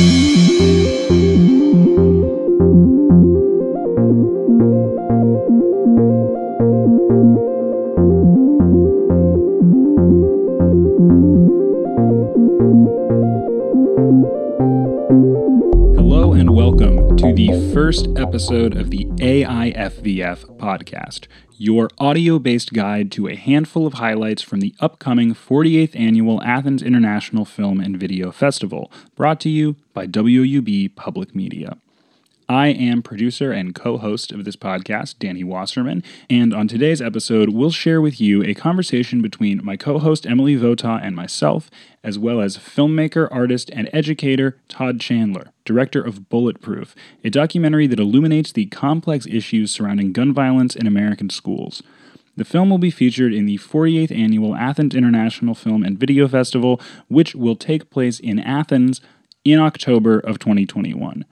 Hello and welcome to the first episode of the AIFVF podcast, your audio-based guide to a handful of highlights from the upcoming 48th Annual Athens International Film and Video Festival, brought to you by WUB Public Media. I am producer and co-host of this podcast, Danny Wasserman, and on today's episode, we'll share with you a conversation between my co-host Emily Vota and myself, as well as filmmaker, artist, and educator Todd Chandler, director of Bulletproof, a documentary that illuminates the complex issues surrounding gun violence in American schools. The film will be featured in the 48th Annual Athens International Film and Video Festival, which will take place in Athens in October of 2021.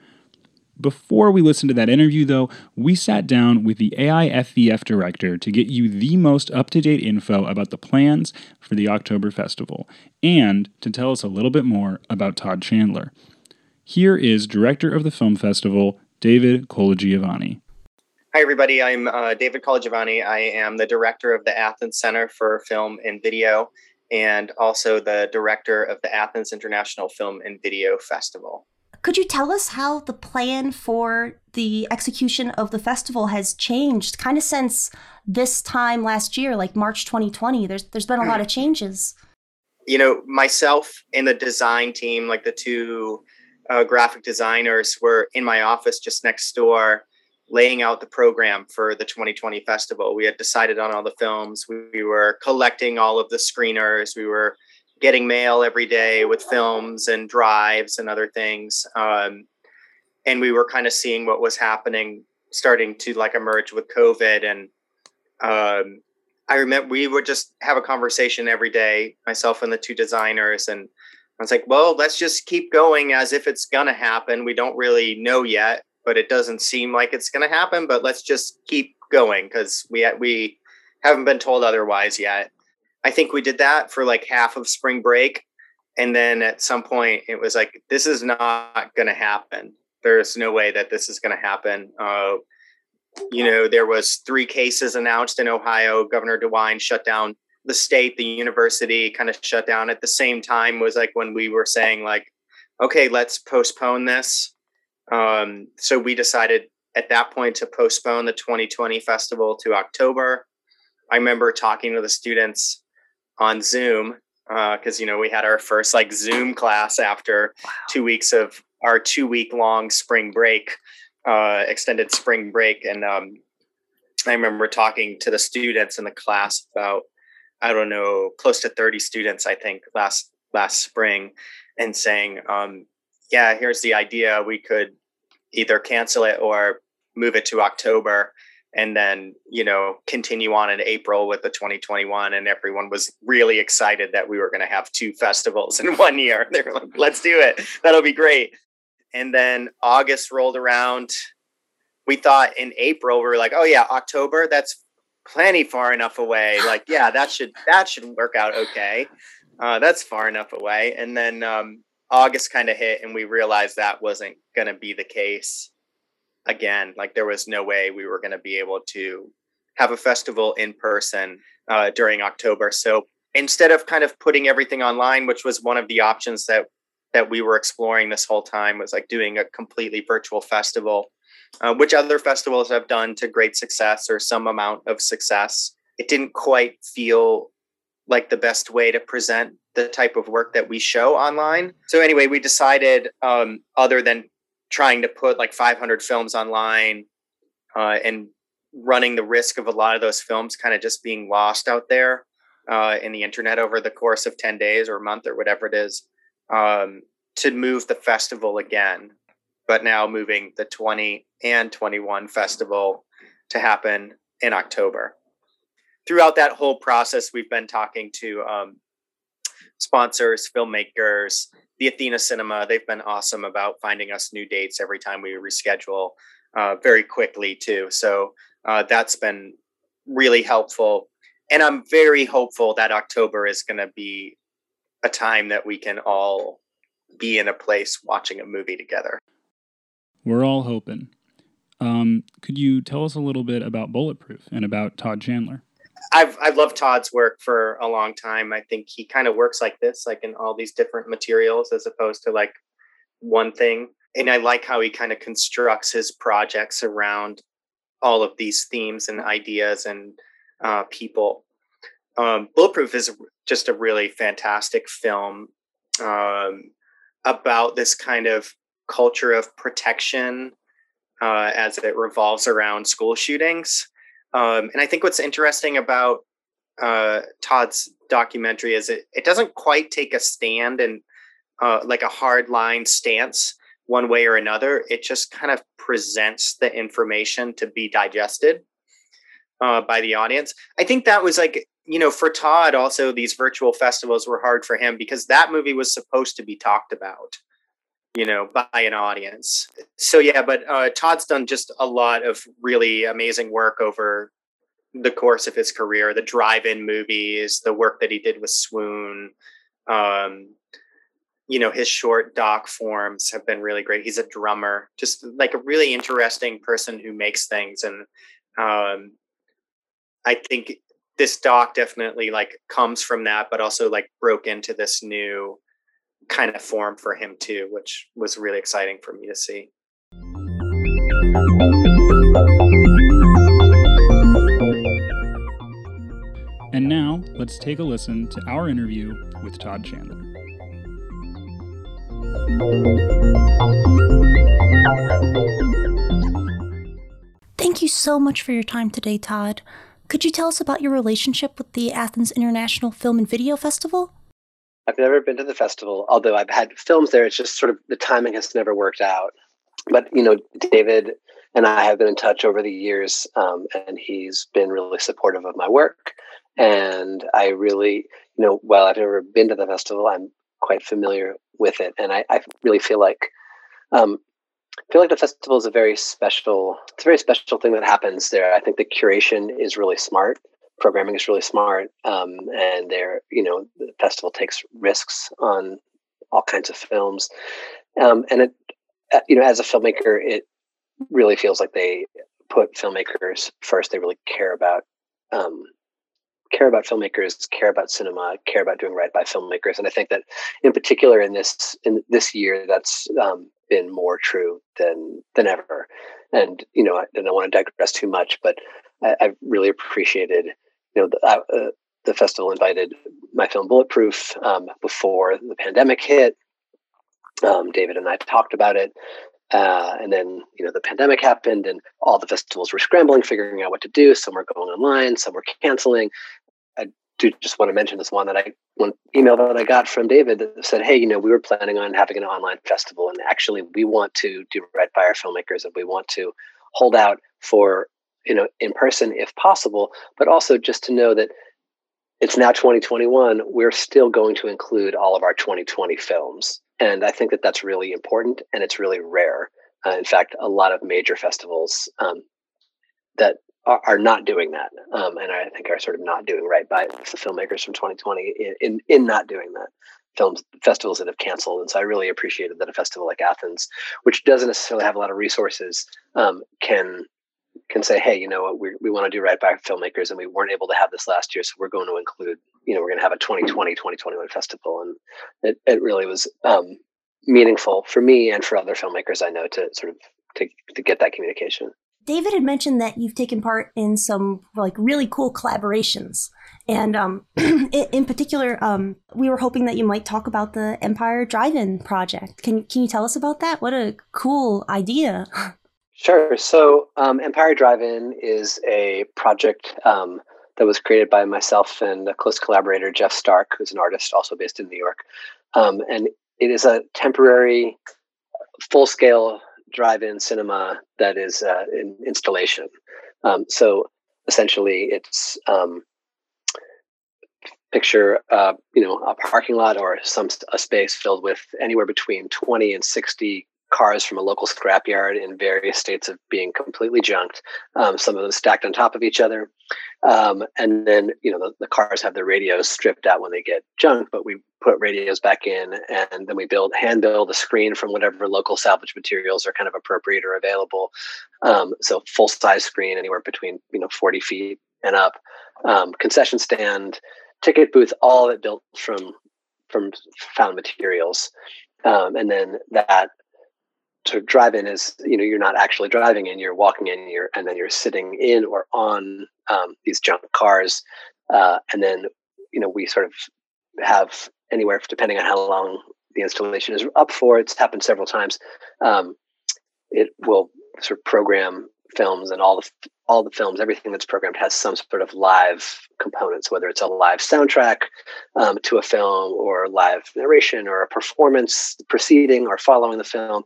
Before we listen to that interview, though, we sat down with the AIFVF director to get you the most up-to-date info about the plans for the October Festival, and to tell us a little bit more about Todd Chandler. Here is director of the film festival, David Colagiovanni. Hi, everybody. I'm David Colagiovanni. I am the director of the Athens Center for Film and Video, and also the director of the Athens International Film and Video Festival. Could you tell us how the plan for the execution of the festival has changed kind of since this time last year, like March 2020? There's been a lot of changes. You know, myself and the design team, like the two graphic designers, were in my office just next door laying out the program for the 2020 festival. We had decided on all the films. We were collecting all of the screeners. We were getting mail every day with films and drives and other things. And we were kind of seeing what was happening, starting to like emerge with COVID. And I remember we would just have a conversation every day, myself and the two designers. And I was like, well, let's just keep going as if it's going to happen. We don't really know yet, but it doesn't seem like it's going to happen. But let's just keep going because we haven't been told otherwise yet. I think we did that for like half of spring break. And then at some point it was like, this is not going to happen. There's no way that this is going to happen. There was 3 cases announced in Ohio. Governor DeWine shut down the state, the university kind of shut down at the same time. Was like when we were saying like, okay, let's postpone this. So we decided at that point to postpone the 2020 festival to October. I remember talking to the students on Zoom because, we had our first like Zoom class after 2 weeks of our 2-week-long spring break, extended spring break. And I remember talking to the students in the class about, I don't know, close to 30 students, I think, last spring, and saying, here's the idea. We could either cancel it or move it to October. And then, continue on in April with the 2021. And everyone was really excited that we were going to have 2 festivals in 1 year. They were like, let's do it. That'll be great. And then August rolled around. We thought in April, we were like, oh yeah, October, that's plenty far enough away. Like, yeah, that should work out okay. That's far enough away. And then August kind of hit and we realized that wasn't going to be the case. Again, like there was no way we were going to be able to have a festival in person during October. So instead of kind of putting everything online, which was one of the options that we were exploring this whole time, was like doing a completely virtual festival, which other festivals have done to great success or some amount of success. It didn't quite feel like the best way to present the type of work that we show online. So anyway, we decided other than trying to put like 500 films online and running the risk of a lot of those films kind of just being lost out there in the internet over the course of 10 days or a month or whatever it is, to move the festival again, but now moving the 20 and 21 festival to happen in October. Throughout that whole process, we've been talking to sponsors, filmmakers, the Athena Cinema. They've been awesome about finding us new dates every time we reschedule very quickly too. So that's been really helpful. And I'm very hopeful that October is going to be a time that we can all be in a place watching a movie together. We're all hoping. Could you tell us a little bit about Bulletproof and about Todd Chandler? I've loved Todd's work for a long time. I think he kind of works like this, like in all these different materials as opposed to like one thing. And I like how he kind of constructs his projects around all of these themes and ideas and people. Bulletproof is just a really fantastic film about this kind of culture of protection as it revolves around school shootings. And I think what's interesting about Todd's documentary is it doesn't quite take a stand and like a hard line stance one way or another. It just kind of presents the information to be digested by the audience. I think that was like, for Todd also, these virtual festivals were hard for him because that movie was supposed to be talked about, by an audience. So yeah, but Todd's done just a lot of really amazing work over the course of his career, the drive-in movies, the work that he did with Swoon, his short doc forms have been really great. He's a drummer, just like a really interesting person who makes things. And I think this doc definitely like comes from that, but also like broke into this new kind of form for him too, which was really exciting for me to see. And now let's take a listen to our interview with Todd Chandler. Thank you so much for your time today, Todd. Could you tell us about your relationship with the Athens International Film and Video Festival? I've never been to the festival, although I've had films there. It's just sort of the timing has never worked out. But, David and I have been in touch over the years, and he's been really supportive of my work. And I really, while I've never been to the festival, I'm quite familiar with it. And I really feel like the festival is a very special thing that happens there. I think the curation is really smart. Programming is really smart. And the festival takes risks on all kinds of films. And it, as a filmmaker, it really feels like they put filmmakers first. They really care about filmmakers, care about cinema, care about doing right by filmmakers. And I think that in particular in this year, that's been more true than ever. And, I don't want to digress too much, but I really appreciated, the festival invited my film Bulletproof before the pandemic hit. David and I talked about it. And then, the pandemic happened and all the festivals were scrambling, figuring out what to do. Some were going online, some were canceling. I do just want to mention this one email that I got from David that said, hey, we were planning on having an online festival. And actually, we want to do right by our filmmakers and we want to hold out for, in person if possible, but also just to know that it's now 2021. We're still going to include all of our 2020 films. And I think that that's really important and it's really rare. In fact, a lot of major festivals that are not doing that. And I think are sort of not doing right by the filmmakers from 2020 in not doing that. Festivals that have canceled. And so I really appreciated that a festival like Athens, which doesn't necessarily have a lot of resources, can say, hey, we want to do right by filmmakers and we weren't able to have this last year. So we're going to include, we're going to have a 2020, 2021 festival. And it really was meaningful for me and for other filmmakers I know to sort of to get that communication. David had mentioned that you've taken part in some like really cool collaborations. And in particular, we were hoping that you might talk about the Empire Drive-In project. Can you tell us about that? What a cool idea. Sure. So Empire Drive-In is a project that was created by myself and a close collaborator, Jeff Stark, who's an artist also based in New York. And it is a temporary, full-scale drive-in cinema that is in installation. So essentially, it's picture a parking lot or a space filled with anywhere between 20 and 60 cars from a local scrapyard in various states of being completely junked, some of them stacked on top of each other. And then, the cars have their radios stripped out when they get junked, but we put radios back in, and then we hand build a screen from whatever local salvage materials are kind of appropriate or available. So full size screen, anywhere between, 40 feet and up, concession stand, ticket booth, all of it built from found materials. And then that sort of drive-in is, you're not actually driving in, you're walking in, and then you're sitting in or on these junk cars. And then, we sort of have anywhere, depending on how long the installation is up for, it's happened several times. It will sort of program films, and all the films, everything that's programmed has some sort of live components, whether it's a live soundtrack to a film, or live narration, or a performance preceding or following the film.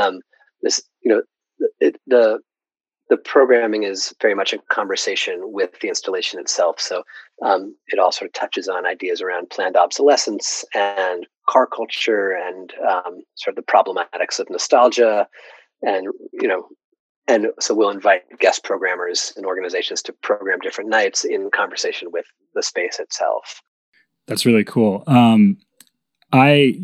The programming is very much in conversation with the installation itself. So it all sort of touches on ideas around planned obsolescence and car culture, and sort of the problematics of nostalgia, and so we'll invite guest programmers and organizations to program different nights in conversation with the space itself. That's really cool. I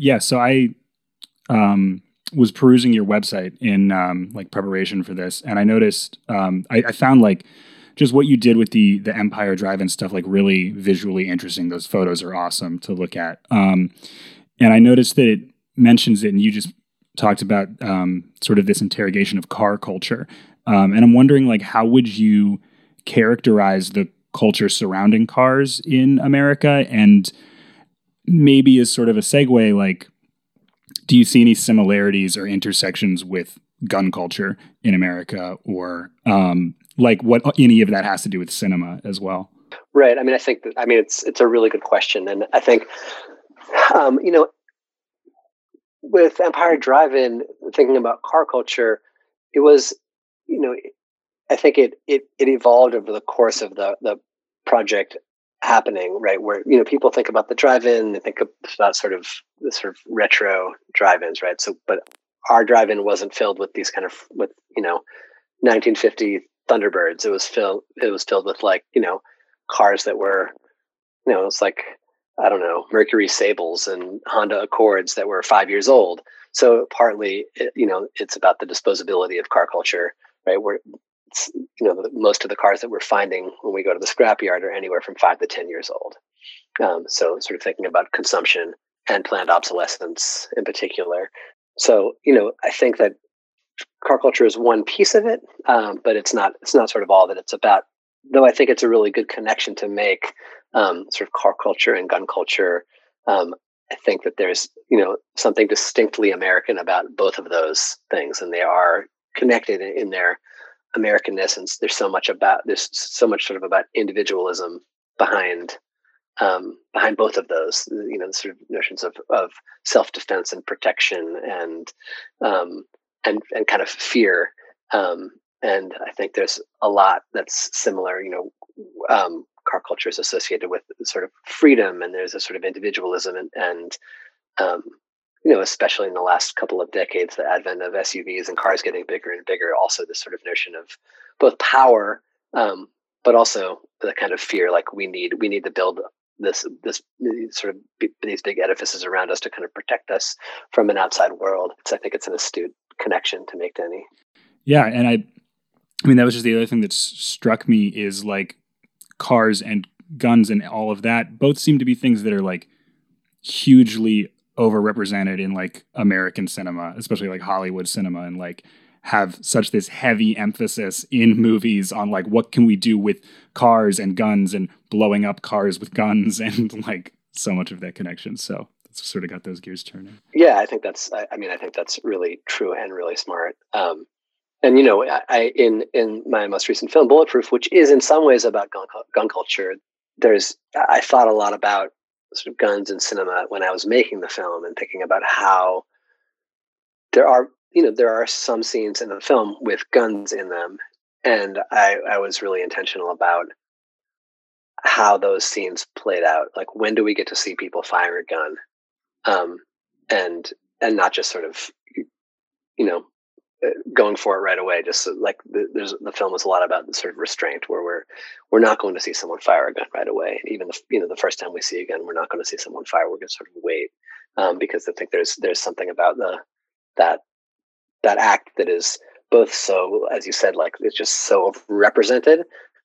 was perusing your website in preparation for this, and I noticed I found just what you did with the Empire Drive-In stuff really visually interesting. Those photos are awesome to look at. And I noticed that it mentions it, and you just talked about sort of this interrogation of car culture. And I'm wondering, how would you characterize the culture surrounding cars in America? And maybe as sort of a segue, do you see any similarities or intersections with gun culture in America, or what any of that has to do with cinema as well? Right. I think it's a really good question. And I think, with Empire Drive-In, thinking about car culture, it was, I think it evolved over the course of the project happening, right? Where, people think about the drive-in, they think about sort of retro drive-ins, right? So, but our drive-in wasn't filled with these kind of, 1950 Thunderbirds. It was filled with cars that were, it's I don't know, Mercury Sables and Honda Accords that were 5 years old. So partly, it's about the disposability of car culture, right? Where most of the cars that we're finding when we go to the scrapyard are anywhere from 5 to 10 years old. So sort of thinking about consumption and planned obsolescence in particular. So, I think that car culture is one piece of it, but it's not sort of all that it's about. Though I think it's a really good connection to make, sort of car culture and gun culture. I think that there's, something distinctly American about both of those things, and they are connected in their Americanness. And there's so much sort of about individualism behind both of those, sort of notions of self-defense and protection and kind of fear. And I think there's a lot that's similar. Car culture is associated with sort of freedom, and there's a sort of individualism, and especially in the last couple of decades, the advent of SUVs and cars getting bigger and bigger. Also, this sort of notion of both power, but also the kind of fear. We need to build this sort of these big edifices around us to kind of protect us from an outside world. I think it's an astute connection to make, Denny. Yeah, and I mean, that was just the other thing that struck me is cars and guns and all of that both seem to be things that are hugely overrepresented in American cinema, especially Hollywood cinema, and have such this heavy emphasis in movies on what can we do with cars and guns and blowing up cars with guns, and so much of that connection. So it's sort of got those gears turning. Yeah, I think that's really true and really smart. And I in my most recent film, Bulletproof, which is in some ways about gun culture, I thought a lot about sort of guns in cinema when I was making the film, and thinking about how there are some scenes in the film with guns in them, and I was really intentional about how those scenes played out. When do we get to see people fire a gun, and not just sort of going for it right away. Just like the film is a lot about the sort of restraint, where we're not going to see someone fire a gun right away. And even the first time we see a gun, we're not going to see someone fire. We're going to sort of wait, because I think there's something about that act that is both so, as you said, like it's just so represented,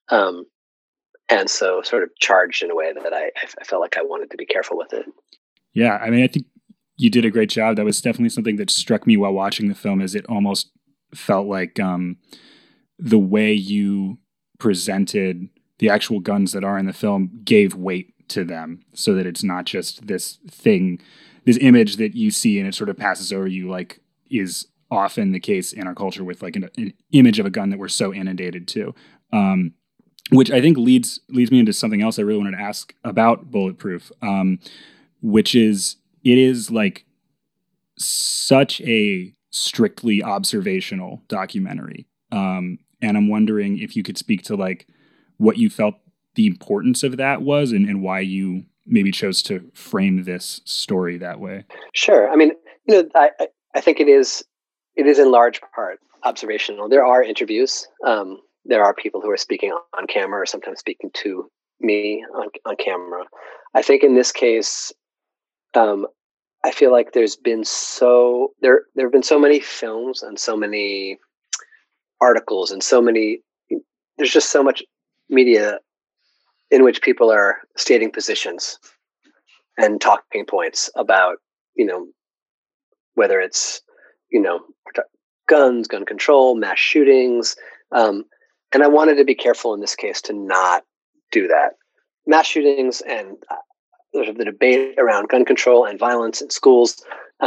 and so sort of charged in a way that I felt like I wanted to be careful with it. Yeah, I mean, I think you did a great job. That was definitely something that struck me while watching the film, is it almost felt like the way you presented the actual guns that are in the film gave weight to them, so that it's not just this thing, this image that you see and it sort of passes over you, like is often the case in our culture with like an image of a gun that we're so inundated to. Which I think leads me into something else I really wanted to ask about Bulletproof, which is, it is like such a strictly observational documentary. And I'm wondering if you could speak to like what you felt the importance of that was, and why you maybe chose to frame this story that way. Sure. I mean, I think it is in large part observational. There are interviews. There are people who are speaking on camera, or sometimes speaking to me on camera. I think in this case, I feel like there have been so many films and so many articles and there's just so much media in which people are stating positions and talking points about, whether it's, guns, gun control, mass shootings. And I wanted to be careful in this case to not do that. Mass shootings and the debate around gun control and violence in schools.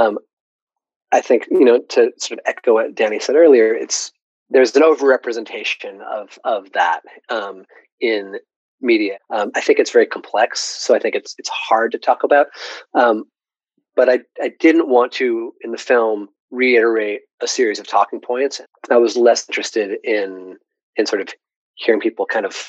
I think, to sort of echo what Danny said earlier, there's an overrepresentation of that in media. I think it's very complex, so I think it's hard to talk about. But I didn't want to, in the film, reiterate a series of talking points. I was less interested in sort of hearing people kind of,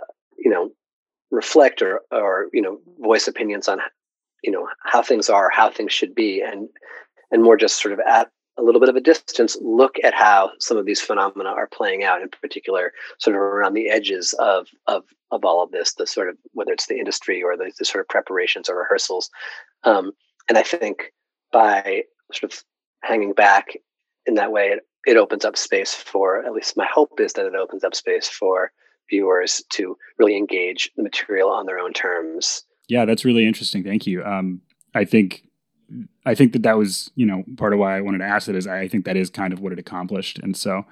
reflect or voice opinions on, how things are, how things should be, and more just sort of at a little bit of a distance, look at how some of these phenomena are playing out, in particular, sort of around the edges of all of this, the sort of, whether it's the industry or the sort of preparations or rehearsals. And I think by sort of hanging back in that way, it opens up space for, at least my hope is that it opens up space for viewers to really engage the material on their own terms. Yeah, that's really interesting. Thank you. I think that was, part of why I wanted to ask it, is I think that is kind of what it accomplished. And so,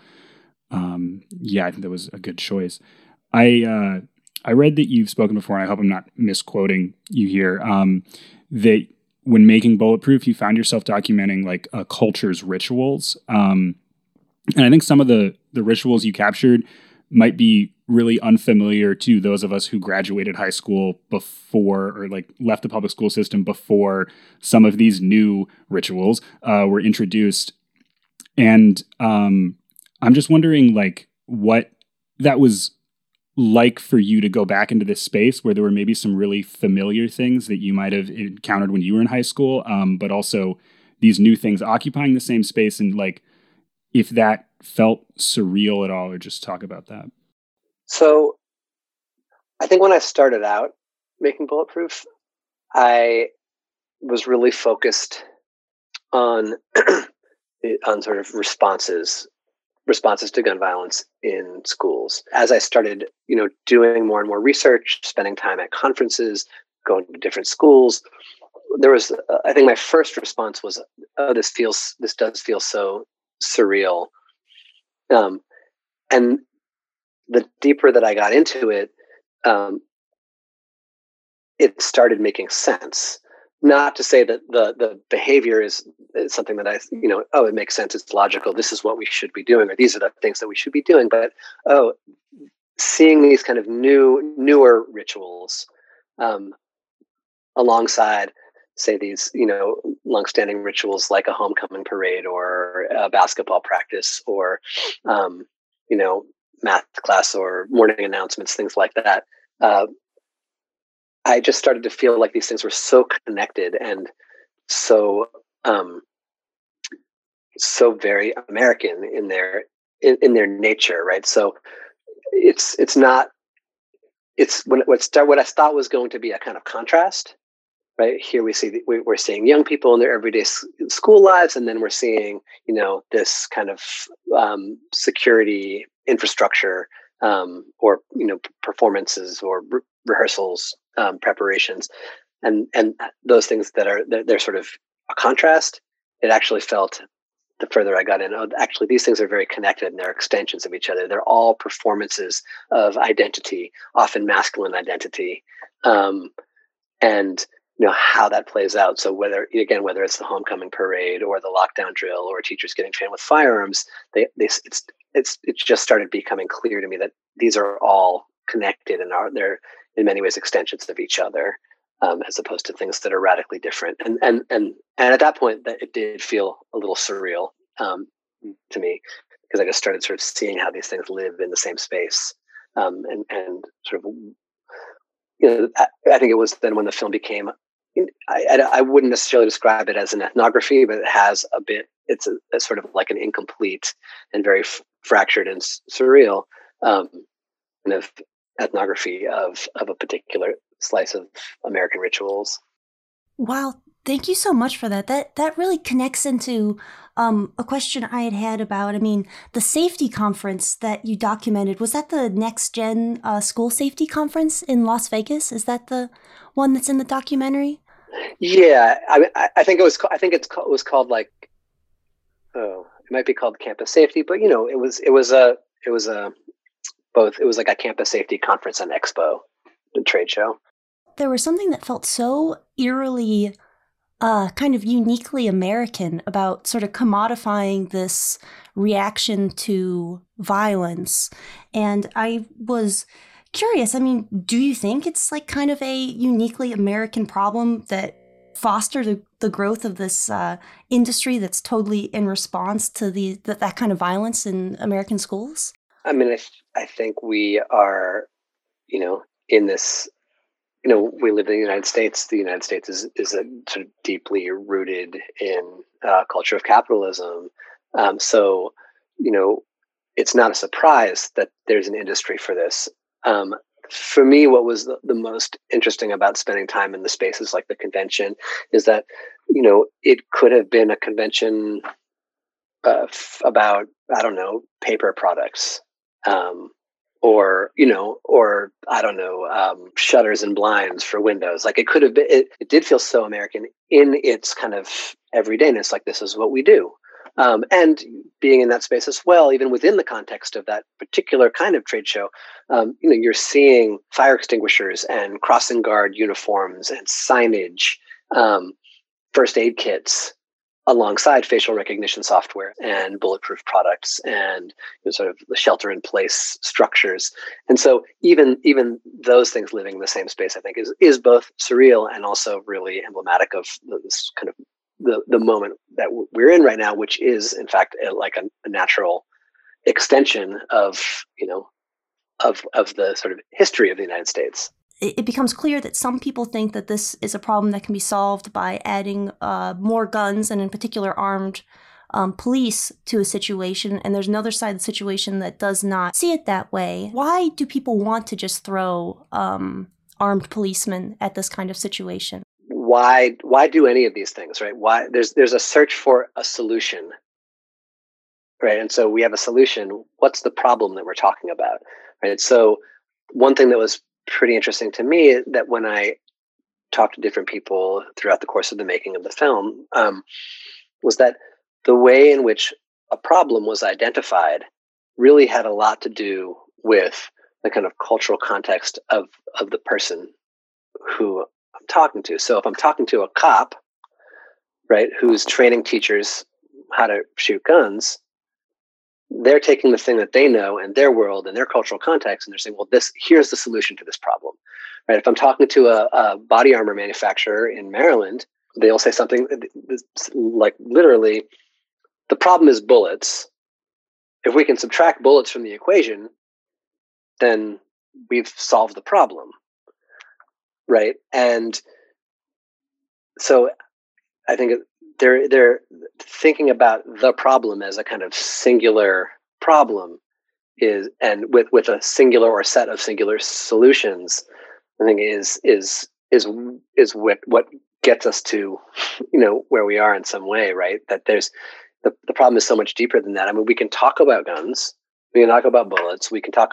I think that was a good choice. I read that you've spoken before, and I hope I'm not misquoting you here, that when making Bulletproof, you found yourself documenting like a culture's rituals. And I think some of the rituals you captured might be really unfamiliar to those of us who graduated high school before, or like left the public school system before some of these new rituals were introduced. And I'm just wondering like what that was like for you to go back into this space where there were maybe some really familiar things that you might have encountered when you were in high school, but also these new things occupying the same space, and like if that felt surreal at all, or just talk about that. So I think when I started out making Bulletproof, I was really focused on on sort of responses to gun violence in schools. As I started, doing more and more research, spending time at conferences, going to different schools, there was, I think my first response was, oh, this does feel so surreal. And the deeper that I got into it, it started making sense. Not to say that the behavior is something that it makes sense, it's logical, this is what we should be doing, or these are the things that we should be doing. But, seeing these kind of newer rituals alongside, say, these, longstanding rituals like a homecoming parade or a basketball practice or, math class or morning announcements, things like that. I just started to feel like these things were so connected and so so very American in their nature, right? So it's not what I thought was going to be a kind of contrast, right? Here we're seeing young people in their everyday school lives, and then we're seeing this kind of security infrastructure, or performances or rehearsals, preparations, and those things they're sort of a contrast. It actually felt, the further I got in, actually these things are very connected and they're extensions of each other. They're all performances of identity, often masculine identity, and how that plays out. So whether it's the homecoming parade or the lockdown drill or teachers getting trained with firearms, it just started becoming clear to me that these are all connected and they're in many ways extensions of each other, as opposed to things that are radically different. And at that point, that it did feel a little surreal to me, because I just started sort of seeing how these things live in the same space, and sort of, I think it was then when the film became. I wouldn't necessarily describe it as an ethnography, but it has a bit. It's a sort of like an incomplete and very fractured and surreal kind of ethnography of a particular slice of American rituals. Wow, thank you so much for that. That really connects into a question I had about, the safety conference that you documented. Was that the Next Gen School Safety Conference in Las Vegas? Is that the one that's in the documentary? Yeah, I think it was. I think it was called like, it might be called Campus Safety, but it was both. It was like a campus safety conference and expo, the trade show. There was something that felt so eerily, kind of uniquely American about sort of commodifying this reaction to violence. And I was curious, do you think it's like kind of a uniquely American problem that fostered the growth of this industry that's totally in response to that kind of violence in American schools? I think we are, in this. We live in the United States. The United States is a sort of deeply rooted in culture of capitalism. So, it's not a surprise that there's an industry for this. For me, what was the most interesting about spending time in the spaces like the convention is that, it could have been a convention about, I don't know, paper products. Or I don't know, shutters and blinds for windows. Like it could have been, it did feel so American in its kind of everydayness. Like this is what we do. And being in that space as well, even within the context of that particular kind of trade show, you're seeing fire extinguishers and crossing guard uniforms and signage, first aid kits, alongside facial recognition software and bulletproof products and sort of the shelter-in-place structures. And so even those things living in the same space, I think, is both surreal and also really emblematic of this kind of the moment that we're in right now, which is, in fact, like a natural extension of the sort of history of the United States. It becomes clear that some people think that this is a problem that can be solved by adding more guns and in particular armed police to a situation. And there's another side of the situation that does not see it that way. Why do people want to just throw armed policemen at this kind of situation? Why do any of these things, right? Why there's a search for a solution, right? And so we have a solution. What's the problem that we're talking about, right? So one thing that was pretty interesting to me that when I talked to different people throughout the course of the making of the film, was that the way in which a problem was identified really had a lot to do with the kind of cultural context of the person who I'm talking to. So if I'm talking to a cop, right, who's training teachers how to shoot guns, they're taking the thing that they know and their world and their cultural context, and they're saying, well, here's the solution to this problem, right? If I'm talking to a body armor manufacturer in Maryland, they'll say something like, literally, the problem is bullets. If we can subtract bullets from the equation, then we've solved the problem, right? And so I think they're thinking about the problem as a kind of singular problem and with a singular or set of singular solutions. I think is what gets us to, where we are in some way, right? That there's the problem is so much deeper than that. I mean, we can talk about guns, we can talk about bullets, we can talk,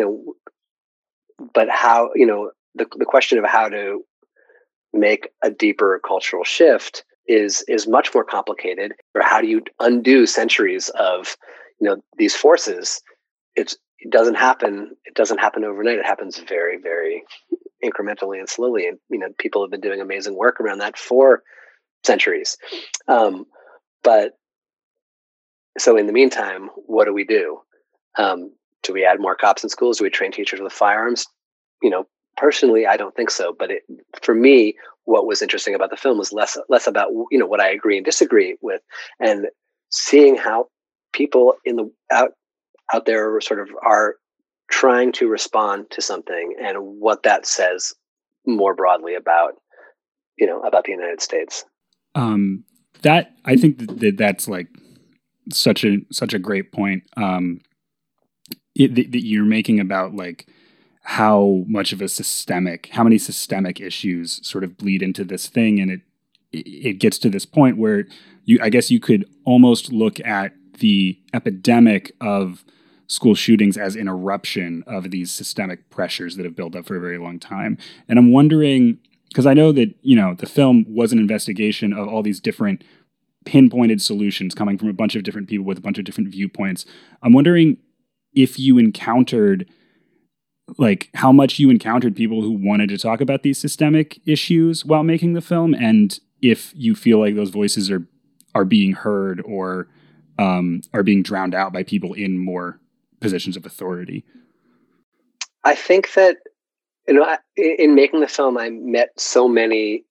but how, the question of how to make a deeper cultural shift is much more complicated. Or how do you undo centuries of, these forces? It doesn't happen. It doesn't happen overnight. It happens very, very incrementally and slowly. And, people have been doing amazing work around that for centuries. But so in the meantime, what do we do? Do we add more cops in schools? Do we train teachers with firearms? Personally, I don't think so. But for me, what was interesting about the film was less about, what I agree and disagree with, and seeing how people out there sort of are trying to respond to something, and what that says more broadly about the United States. That I think that's like such a great point that you're making about like how many systemic issues sort of bleed into this thing, and it gets to this point where I guess you could almost look at the epidemic of school shootings as an eruption of these systemic pressures that have built up for a very long time. And I'm wondering, because I know that, the film was an investigation of all these different pinpointed solutions coming from a bunch of different people with a bunch of different viewpoints. I'm wondering if you encountered, like, how much you encountered people who wanted to talk about these systemic issues while making the film, and if you feel like those voices are being heard or are being drowned out by people in more positions of authority. I think that, in making the film, I met so many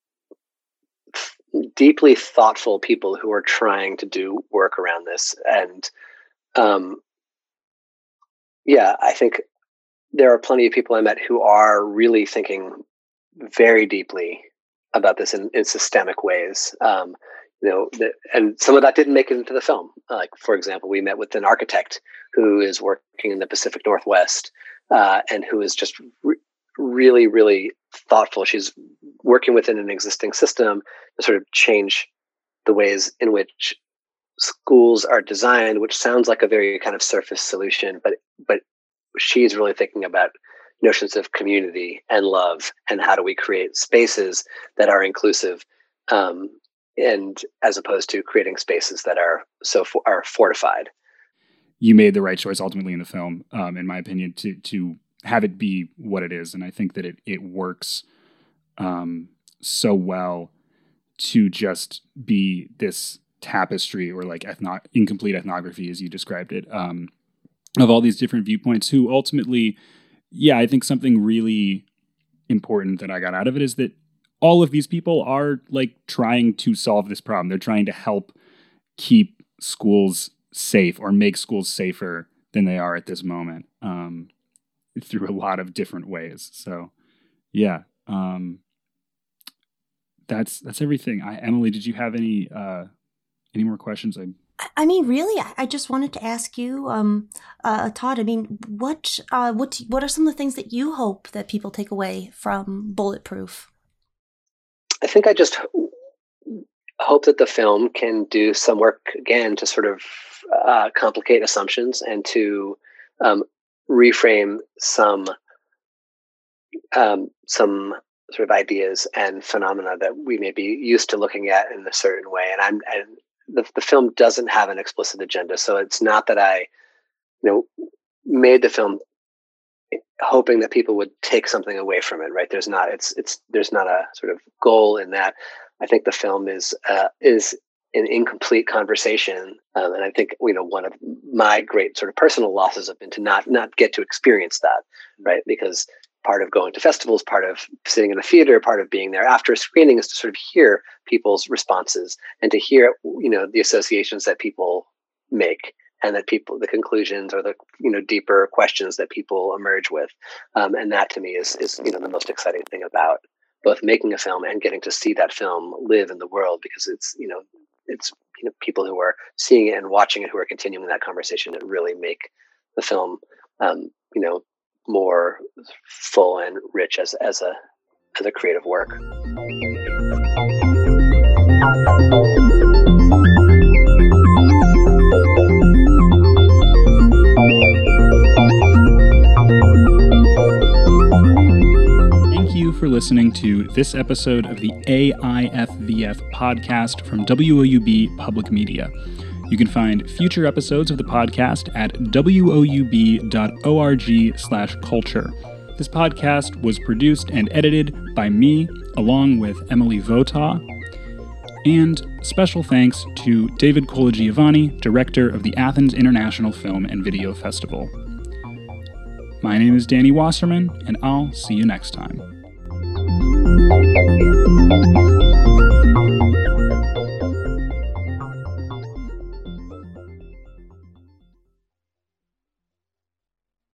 deeply thoughtful people who are trying to do work around this. And I think there are plenty of people I met who are really thinking very deeply about this in systemic ways. And some of that didn't make it into the film. Like, for example, we met with an architect who is working in the Pacific Northwest, and who is just really, really thoughtful. She's working within an existing system to sort of change the ways in which schools are designed, which sounds like a very kind of surface solution, but she's really thinking about notions of community and love, and how do we create spaces that are inclusive, and as opposed to creating spaces that are fortified. You made the right choice ultimately in the film, in my opinion, to have it be what it is, and I think that it works so well to just be this tapestry, or like incomplete ethnography, as you described it, of all these different viewpoints. Who ultimately, I think something really important that I got out of it is that all of these people are like trying to solve this problem. They're trying to help keep schools safe, or make schools safer than they are at this moment, through a lot of different ways. So, that's everything. Emily, did you have any more questions? I mean, really, I just wanted to ask you, Todd. I mean, what are some of the things that you hope that people take away from Bulletproof? I think I just hope that the film can do some work again to sort of complicate assumptions, and to reframe some sort of ideas and phenomena that we may be used to looking at in a certain way. And the film doesn't have an explicit agenda, so it's not that I, made the film hoping that people would take something away from it. Right? There's not a sort of goal in that. I think the film is an incomplete conversation, and I think one of my great sort of personal losses have been to not get to experience that, right? Because part of going to festivals, part of sitting in a theater, part of being there after a screening is to sort of hear people's responses, and to hear the associations that people make, and that the conclusions, or the deeper questions that people emerge with, and that to me is the most exciting thing about both making a film and getting to see that film live in the world, because it's people who are seeing it and watching it who are continuing that conversation that really make the film more full and rich as a creative work. Thank you for listening to this episode of the AIFVF podcast from WOUB Public Media. You can find future episodes of the podcast at woub.org/culture. This podcast was produced and edited by me, along with Emily Votaw. And special thanks to David Colagiovanni, director of the Athens International Film and Video Festival. My name is Danny Wasserman, and I'll see you next time.